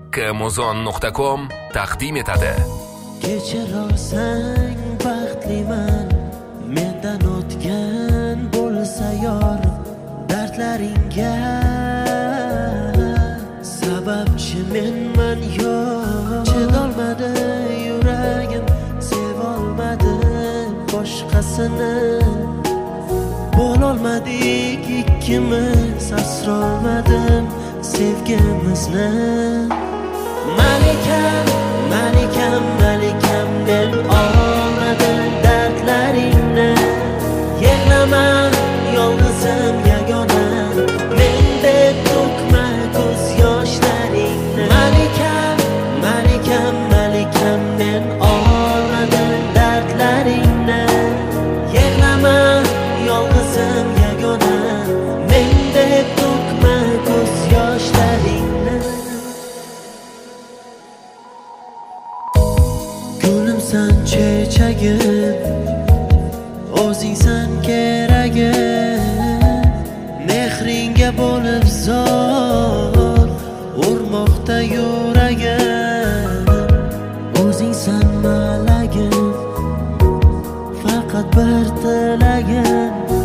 kmuzon.com taqdim etadi. Kechirolsang baxtliman, mendan o'tgan bo'lsa yor dardlaringga, sababchi menman yo'q. Chidolmadi yuragim, sevolmadi boshqasini, bo'lolmadik ikkimiz, asrolmadim sevgimizni. Malikam, malikam, malikam, men olmadim dardlaringni. Yig'lama yolg'izim yagona, mendek to'kma ko'z yoshlaringni. Malikam, malikam, malikam, men olmadim dardlaringni. Yig'lama yolg'izim yagona, mendek to'kma ko'z yoshlaringni. Gulimsan chechagim, o'zingsan keragim, mehringga bo'lib zor urmoqda yuragim. O'zingsan malagim, faqat bir tilagim,